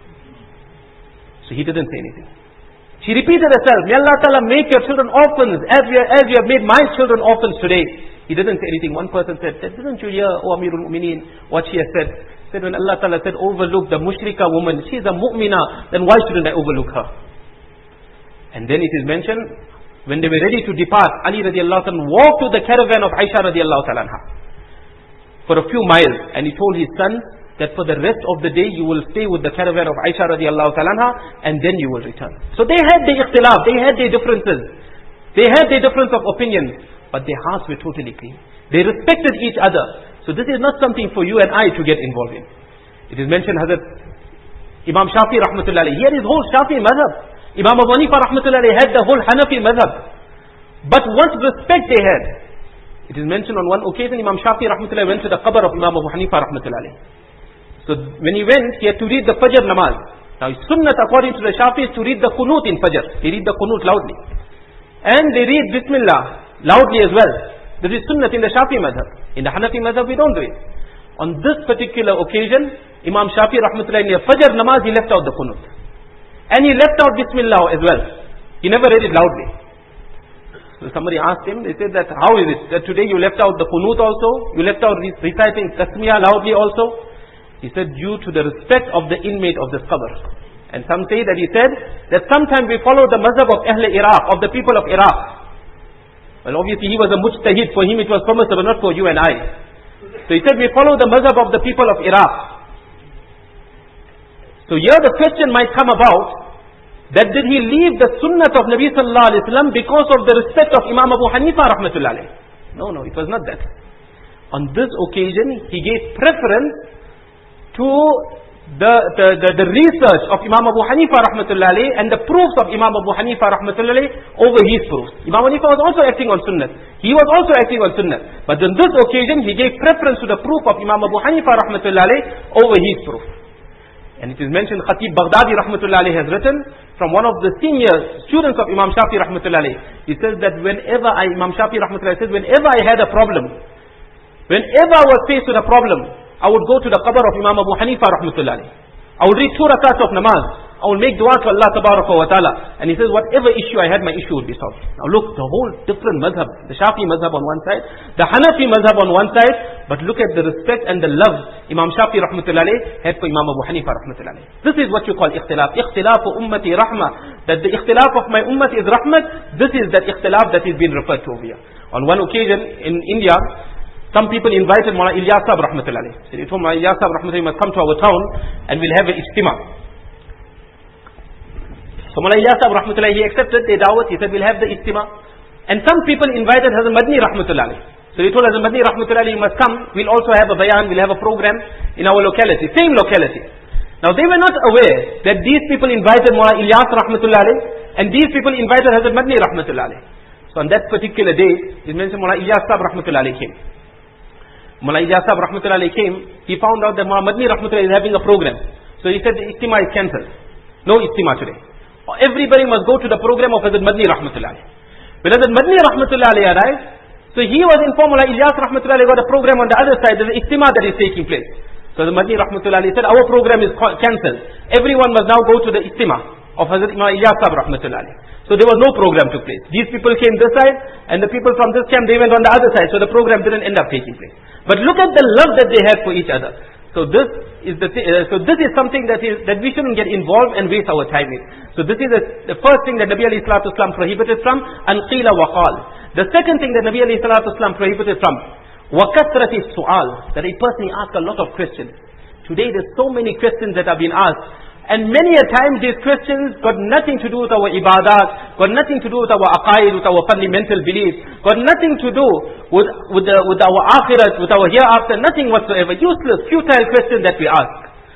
So he didn't say anything. She repeated herself, may Allah ta'ala make your children orphans as you, as you have made my children orphans today. He didn't say anything. One person said, didn't you hear, O Amirul Mu'mineen, what she has said? Said, when Allah ta'ala said, overlook the mushrika woman, she is a mu'mina, then why shouldn't I overlook her? And then it is mentioned, when they were ready to depart, Ali radiallahu ta'ala walked to the caravan of Aisha radiallahu ta'ala for a few miles, and he told his son that for the rest of the day you will stay with the caravan of Aisha radiallahu ta'ala and then you will return. So they had their ikhtilaf, they had their differences, they had their difference of opinion, but their hearts were totally clean. They respected each other. So this is not something for you and I to get involved in. It is mentioned Hazrat Imam Shafi rahmatullahi, he had his whole Shafi madhab. Imam Abu Hanifa rahmatullahi had the whole Hanafi madhab. But what respect they had. It is mentioned on one occasion Imam Shafi rahmatullahi went to the qabr of Imam Abu Hanifa rahmatullahi. So when he went, he had to read the Fajr namaz. Now sunnat according to the Shafi'is to read the Qunut in Fajr. They read the Qunut loudly. And they read Bismillah loudly as well. This is sunnat in the Shafi madhab. In the Hanafi madhab we don't do it. On this particular occasion, Imam Shafi rahmatullahi in the Fajr namaz, he left out the Qunut. And he left out Bismillah as well. He never read it loudly. So somebody asked him, they said that how is it that today you left out the Qunut also? You left out reciting Tasmiyah loudly also? He said, due to the respect of the inmate of this qabr. And some say that he said, that sometimes we follow the mazhab of Ahl Iraq, of the people of Iraq. Well, obviously he was a mujtahid, for him it was permissible, not for you and I. So he said, we follow the mazhab of the people of Iraq. So here the question might come about, that did he leave the sunnah of Nabi sallallahu alaihi wasallam because of the respect of Imam Abu Hanifa rahmatullahi? No, no, it was not that. On this occasion, he gave preference to the, the, the, the research of Imam Abu Hanifa rahmatullahi and the proofs of Imam Abu Hanifa rahmatullahi over his proofs. Imam Hanifa was also acting on sunnah. He was also acting on sunnah. But on this occasion, he gave preference to the proof of Imam Abu Hanifa rahmatullahi over his proof. And it is mentioned, Khatib Baghdadi rahmatullahi has written, from one of the senior students of Imam Shafi rahmatullahi, he says that whenever I, Imam Shafi rahmatullahi says, whenever I had a problem, whenever I was faced with a problem, I would go to the qabr of Imam Abu Hanifa rahmatullahi. I would read two rakats of namaz. I will make dua to Allah tabaraka wa ta'ala. And he says, whatever issue I had, my issue would be solved. Now look, the whole different madhab. The Shafi madhab on one side, the Hanafi madhab on one side. But look at the respect and the love Imam Shafi rahmatullahi had for Imam Abu Hanifa rahmatullahi. This is what you call ikhtilaf. Ikhtilaf ummati rahmah. That the ikhtilaf of my ummah is rahmat. This is that ikhtilaf that is being referred to over here. On one occasion in India, some people invited Mawlana Ilyas Sahib rahmatullahi. They told Mawlana Ilyas Sahib rahmatullahi must come to our town and we'll have an ijtima. So Mawlana Ilyas Sahib rahmatullahi, he accepted their da'wat. He said we'll have the ijtima. And some people invited Hazrat Madni rahmatullahi. So they told Hazrat Madni rahmatullahi, you must come. We'll also have a bayan, we'll have a program in our locality, same locality. Now they were not aware that these people invited Mullah Ilyas rahmatullah alayh, and these people invited Hazrat Madni rahmatullah alayh. So on that particular day, it mentioned Mullah Ilyas sahab rahmatullah alayh came. Mullah Ilyas sahab rahmatullah alayh came, he found out that Mullah Madni rahmatullah is having a program. So he said the Ijtima is cancelled. No Ijtima today. Everybody must go to the program of Hazrat Madni rahmatullah alayh. When Hazrat Madni rahmatullah alayh arrived, so he was informed Mullah Ilyas rahmatullah alayh got a program on the other side, there's an Ijtima that is taking place. So the Madni rahmatullah alayh said, our program is cancelled. Everyone must now go to the Ijtima of Hazrat Imam Ilyas sahab rahmatullah alayh. So there was no program took place. These people came this side, and the people from this camp, they went on the other side. So the program didn't end up taking place. But look at the love that they had for each other. So this is the th uh, so this is something that is that we shouldn't get involved and waste our time in. So this is the, the first thing that Nabi alayhi salatu wasalam prohibited from, an qila wa qal. The second thing that Nabi alayhi salatu wasalam prohibited from, wa kathrati su'al, that a person asks a lot of questions. Today there's so many questions that are being asked, and many a time these questions got nothing to do with our ibadat, got nothing to do with our aqaid, with our fundamental beliefs, got nothing to do with, with, the, with our akhirat, with our hereafter, nothing whatsoever. Useless, futile questions that we ask.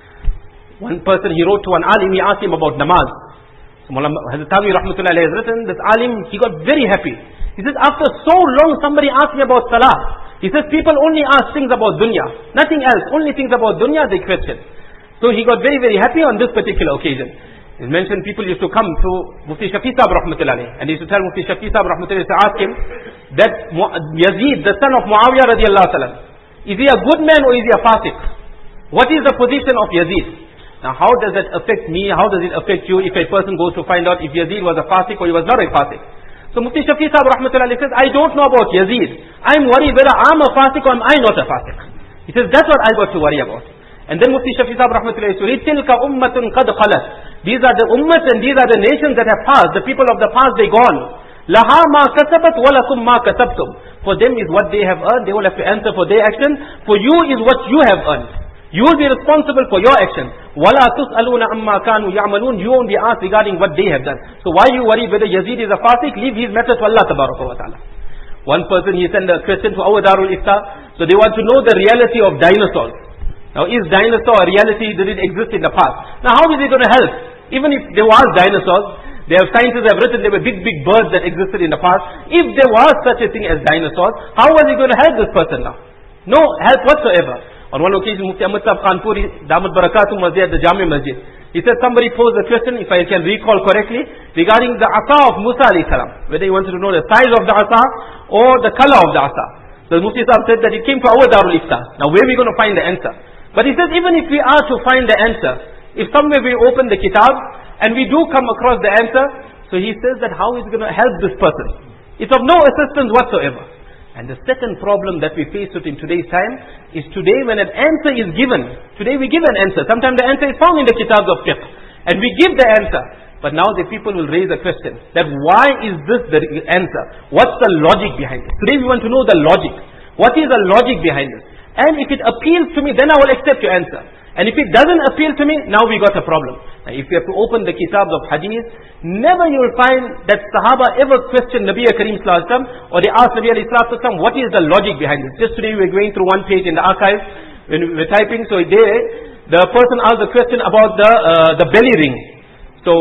One person, he wrote to an alim, he asked him about namaz. So Hazrat Thawi rahmatullah alayhi has written, this alim, he got very happy. He says, after so long somebody asked me about salah. He says, people only ask things about dunya, nothing else, only things about dunya they question. So he got very, very happy on this particular occasion. He mentioned people used to come to Mufti Shafi sahab rahmatullah alayhi, and he used to tell Mufti Shafi sahab rahmatullah alayhi to ask him that Yazid, the son of Muawiyah radiallahu ta'ala, is he a good man or is he a fasiq? What is the position of Yazid? Now how does that affect me? How does it affect you if a person goes to find out if Yazid was a fasiq or he was not a fasiq? So Mufti Shafi sahab rahmatullah alayhi says, I don't know about Yazid. I'm worried whether I'm a fasiq or am I not a fasiq. He says, that's what I got to worry about. And then Mufti Shafi sahab rahmatullah alayhi says, tilka ummatun qad khalat. These are the ummats and these are the nations that have passed. The people of the past, they gone. Laha ma kasabat wa lakum ma kasabtum. For them is what they have earned. They will have to answer for their action. For you is what you have earned. You will be responsible for your action. وَلَا تُسْأَلُونَ أَمَّا كَانُوا يَعْمَلُونَ. You won't be asked regarding what they have done. So why you worry whether Yazid is a fasiq? Leave his matter to Allah tabaraka wa ta'ala. One person, he sent a question to our Darul Ifta. So they want to know the reality of dinosaurs. Now is dinosaur a reality? Did it exist in the past? Now how is it going to help? Even if there was dinosaurs, there are scientists have written there were big, big birds that existed in the past. If there was such a thing as dinosaurs, how was he going to help this person now? No help whatsoever. On one occasion, Mufti Ahmad Sahib Khanpuri, Damat Barakatum, was there at the Jami Masjid. He said somebody posed the question, if I can recall correctly, regarding the asa of Musa alayhi salam. Whether he wanted to know the size of the asa or the color of the asa. So Mufti Sahib said that it came to our Darul Ifta. Now where are we going to find the answer? But he says even if we are to find the answer, if somewhere we open the kitab and we do come across the answer, so he says that how is it going to help this person? It's of no assistance whatsoever. And the second problem that we face with in today's time is today when an answer is given, today we give an answer. Sometimes the answer is found in the kitabs of fiqh. And we give the answer. But now the people will raise a question that why is this the answer? What's the logic behind it? Today we want to know the logic. What is the logic behind it? And if it appeals to me, then I will accept your answer. And if it doesn't appeal to me, now we got a problem. Now if you have to open the kitabs of hadith, never you will find that Sahaba ever questioned Nabi Kareem Sallallahu Alaihi Wasallam, or they asked Nabi Sallallahu Alaihi Wasallam, what is the logic behind this? Just today we were going through one page in the archive, when we were typing, so there, the person asked the question about the, uh, the belly ring. So,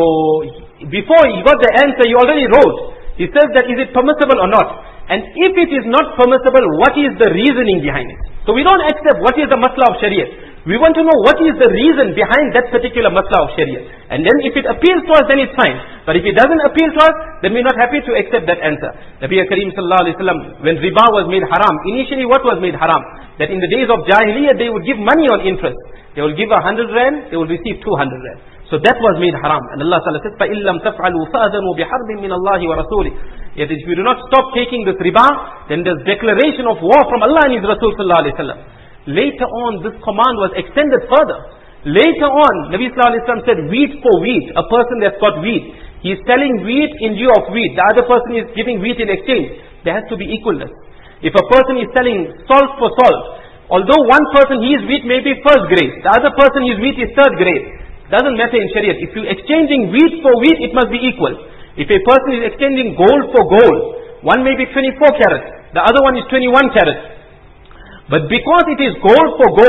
before he got the answer, he already wrote. He says that is it permissible or not? And if it is not permissible, what is the reasoning behind it? So we don't accept what is the masla of Shariah. We want to know what is the reason behind that particular masla of Sharia. And then if it appeals to us, then it's fine. But if it doesn't appeal to us, then we're not happy to accept that answer. Nabi Kareem Sallallahu Alaihi Wasallam, when riba was made haram, initially what was made haram? That in the days of Jahiliyyah, they would give money on interest. They will give a hundred rand, they will receive two hundred rand. So that was made haram. And Allah Ta'ala says, فَإِن لَمْ تَفْعَلُوا فَأَذَنُوا بِحَرْبٍ مِّنَ اللَّهِ وَرَسُولِهِ. Yet if you do not stop taking this riba, then there's declaration of war from Allah and His Rasul Sallallahu Alaihi Wasallam. Later on, this command was extended further. Later on, Nabi Sallallahu Alaihi Wasallam said, wheat for wheat. A person that's got wheat, he is selling wheat in lieu of wheat. The other person is giving wheat in exchange. There has to be equalness. If a person is selling salt for salt, although one person his wheat may be first grade, the other person his wheat is third grade. Doesn't matter in Shariah. If you're exchanging wheat for wheat, it must be equal. If a person is exchanging gold for gold, one may be twenty-four carats, the other one is twenty-one carats. But because it is gold for gold,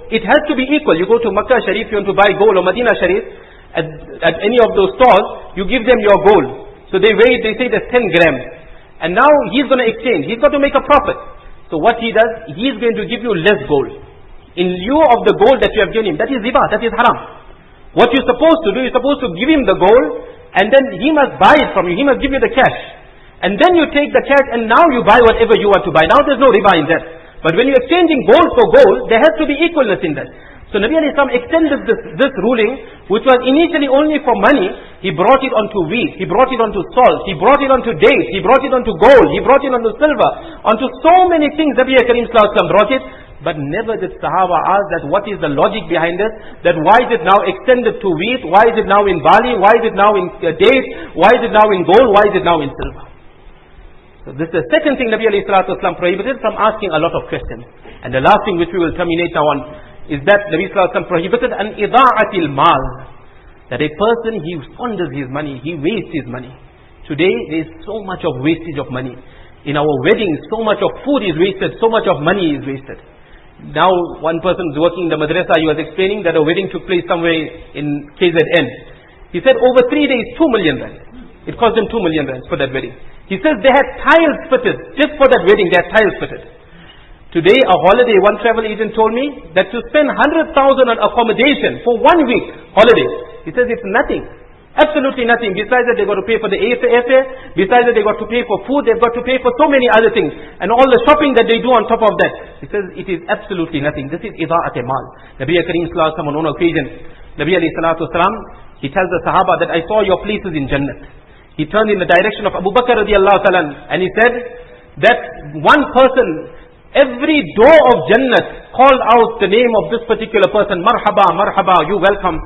it has to be equal. You go to Makkah Sharif, you want to buy gold, or Medina Sharif, at, at any of those stores, you give them your gold. So they weigh, they say that's ten grams. And now he's going to exchange. He's got to make a profit. So what he does, he's going to give you less gold. In lieu of the gold that you have given him, that is riba, that is haram. What you're supposed to do, you're supposed to give him the gold, and then he must buy it from you. He must give you the cash. And then you take the cash, and now you buy whatever you want to buy. Now there's no riba in that. But when you're exchanging gold for gold, there has to be equalness in that. So Nabi alayhi salam extended this, this ruling, which was initially only for money. He brought it onto wheat, he brought it onto salt, he brought it onto dates, he brought it onto gold, he brought it onto silver, onto so many things Nabi Karim sallallahu alaihi wasallam brought it. But never did Sahaba ask that what is the logic behind this, that why is it now extended to wheat, why is it now in barley, why is it now in uh, dates, why is it now in gold, why is it now in silver. So this is the second thing Nabi alayhi salatu wasallam prohibited, from asking a lot of questions. And the last thing which we will terminate now on, is that Nabi sallallahu alaihi wasallam prohibited an ida'atil mal, that a person, he squanders his money, he wastes his money. Today there is so much of wastage of money. In our weddings, so much of food is wasted, so much of money is wasted. Now one person is working in the madrasa, he was explaining that a wedding took place somewhere in K Z N. He said over three days, two million rand. It cost them two million rand for that wedding. He says they had tiles fitted, just for that wedding they had tiles fitted. Today, a holiday, one travel agent told me that to spend one hundred thousand on accommodation for one week holiday, he says it's nothing. Absolutely nothing. Besides that, they've got to pay for the airfare. Besides that, they've got to pay for food. They've got to pay for so many other things. And all the shopping that they do on top of that. He says it is absolutely nothing. This is ida'at mal. Nabi Kareem sallallahu alaihi wasallam on one occasion, Nabi alayhi salatu wasalam, he tells the Sahaba that I saw your places in Jannah. He turned in the direction of Abu Bakr radiallahu ta'ala, and he said that one person, every door of Jannah called out the name of this particular person, Marhaba, Marhaba, you welcome.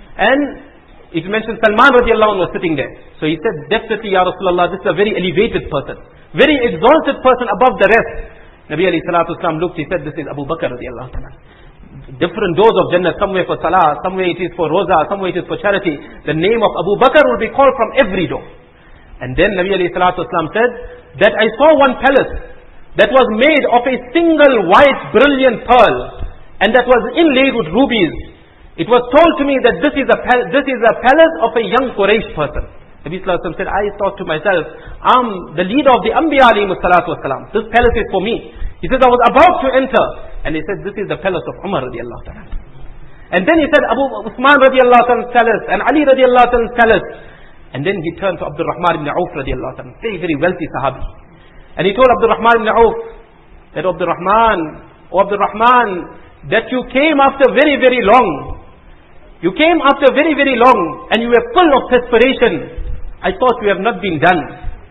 And it mentioned Salman radiallahu anhu was sitting there. So he said, definitely Ya Rasulullah, this is a very elevated person, very exalted person above the rest. Nabi alayhi salatu wasalam looked, he said, this is Abu Bakr radiallahu ta'ala. Different doors of Jannah, somewhere for Salah, somewhere it is for Roza, somewhere it is for charity. The name of Abu Bakr will be called from every door. And then Nabi alayhi salatu wasalam said, that I saw one palace that was made of a single white brilliant pearl, and that was inlaid with rubies. It was told to me that this is a this is a palace of a young Quraysh person. Nabi sallallahu alaihi wasallam said, I thought to myself, I'm the leader of the Anbiya alayhi salatu wasalam. This palace is for me. He said, I was about to enter, and he said, this is the palace of Umar radiallahu ta'ala. And then he said, Abu Usman radiallahu ta'ala's palace, and Ali radiallahu ta'ala's palace. And then he turned to Abdul Rahman ibn Auf radiallahu ta'ala, very very wealthy Sahabi. And he told Abdul Rahman ibn Auf that Abdul Rahman, oh Abdul Rahman, that you came after very, very long. You came after very, very long, and you were full of perspiration. I thought you have not been done.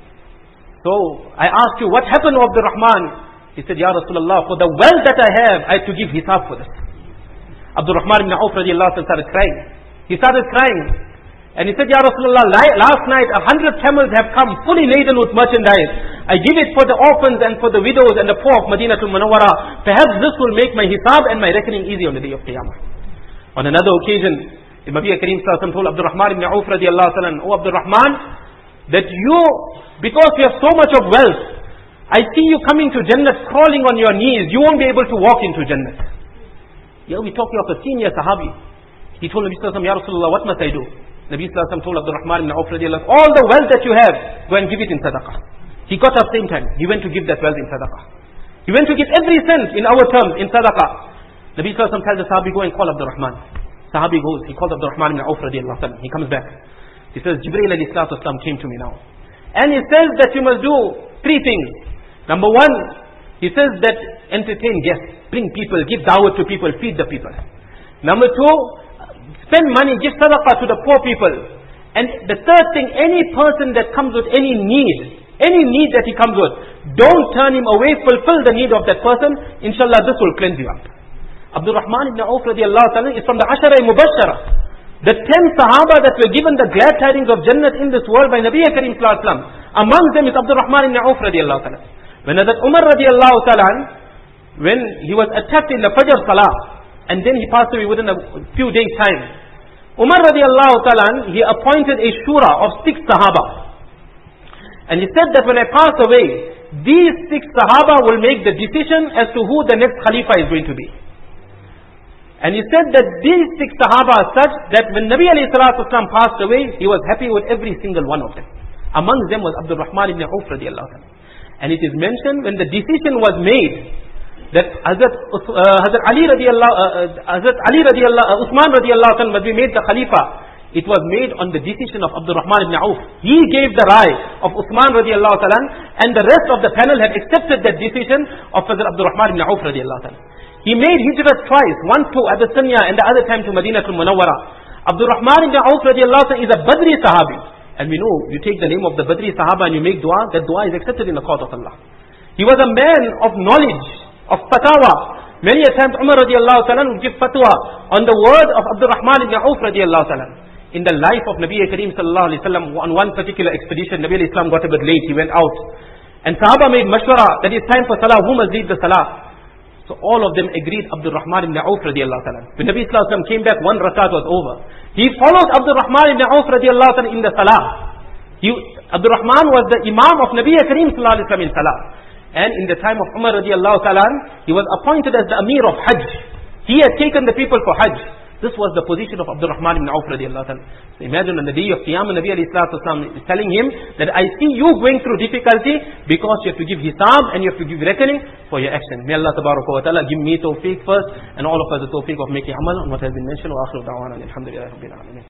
So I asked you, what happened to Abdul Rahman? He said, Ya Rasulullah, for the wealth that I have, I had to give hisab for this. Abdul Rahman ibn Auf radiallahu anhu started crying. He started crying. And he said, Ya Rasulullah, last night a hundred camels have come fully laden with merchandise. I give it for the orphans and for the widows and the poor of Madinatul Munawwara. Perhaps this will make my hisab and my reckoning easy on the day of Qiyamah. On another occasion, the Nabi Kareem sallallahu alaihi wasallam told Abdul Rahman ibn Auf radiallahu anhu, oh Abdul Rahman, that you, because you have so much of wealth, I see you coming to Jannah crawling on your knees. You won't be able to walk into Jannah. Here we're talking of a senior Sahabi. He told Nabi sallallahu alaihi wasallam, Ya Rasulullah, what must I do? Nabi sallallahu alaihi wasallam told Abdul Rahman ibn Auf radiallahu anhu, all the wealth that you have, go and give it in sadaqah. He got up same time. He went to give that wealth in sadaqah. He went to give every cent in our terms in sadaqah. Nabi sallallahu alaihi wasallam tells the Sahabi, go and call Abdul Rahman. Sahabi goes, he calls Abdul Rahman ibn Auf radiallahu anhu. He comes back. He says, Jibreel alayhi salatu wasalam came to me now. And he says that you must do three things. Number one, he says that entertain guests, bring people, give dawah to people, feed the people. Number two, spend money, give sadaqah to the poor people. And the third thing, any person that comes with any need, any need that he comes with, don't turn him away, fulfill the need of that person. Inshallah, this will cleanse you up. Abdul Rahman ibn Auf radiallahu ta'ala is from the Ashara Mubashara. The ten Sahaba that were given the glad tidings of Jannah in this world by Nabi Kareem sallallahu alaihi wasallam. Among them is Abdul Rahman ibn Auf radiallahu ta'ala. When Hazrat Umar radiallahu ta'ala, when he was attacked in the Fajr Salah, and then he passed away within a few days' time, Umar radiallahu ta'ala, he appointed a shura of six Sahaba. And he said that when I pass away, these six Sahaba will make the decision as to who the next Khalifa is going to be. And he said that these six Sahaba are such that when Nabi alayhi salatu wasalam passed away, he was happy with every single one of them. Among them was Abdul Rahman ibn Auf radiallahu anhu. And it is mentioned when the decision was made that Hazrat, uh, Hazrat Ali radiallahu, uh, Hazrat Ali radiallahu, uh, Uthman radiallahu anhu was made the Khalifa. It was made on the decision of Abdul Rahman ibn Auf. He gave the rai of Uthman radiallahu anhu, and the rest of the panel had accepted that decision of Hazrat Abdul Rahman ibn Auf radiallahu anhu. He made hijrat twice, once to Abyssinia and the other time to Madinatul Munawwara. Abdul Rahman ibn Auf radiallahu anhu is a Badri Sahabi. And we know, you take the name of the Badri Sahaba and you make dua, that dua is accepted in the court of Allah. He was a man of knowledge, of fatwa. Many a times Umar radiallahu anhu would give fatwa on the word of Abdul Rahman ibn Auf radiallahu anhu. In the life of Nabi Kareem sallallahu alayhi wa sallam, on one particular expedition, Nabi alayhi salam got a bit late, he went out. And Sahaba made mashwara, that it's time for salah, who must lead the salah? So all of them agreed Abdul Rahman ibn Auf radiallahu anhu. When Nabi sallallahu alayhi wa sallam came back, one rakat was over. He followed Abdul Rahman ibn Auf radiallahu anhu in the salah. He, Abdul Rahman was the Imam of Nabi Kareem sallallahu alayhi wa sallam in salah. And in the time of Umar radiallahu anhu, he was appointed as the Amir of Hajj. He had taken the people for Hajj. This was the position of Abdul Rahman ibn Auf radiallahu anhu. So imagine on the day of Qiyamah, Nabi alayhi salatu wasalam is telling him that I see you going through difficulty because you have to give hisab and you have to give reckoning for your action. May Allah tabaraka wa ta'ala give me tawfiq first and all of us the tawfiq of making amal on what has been mentioned. Wa akhiru da'wana alhamdulillahi rabbil alamin.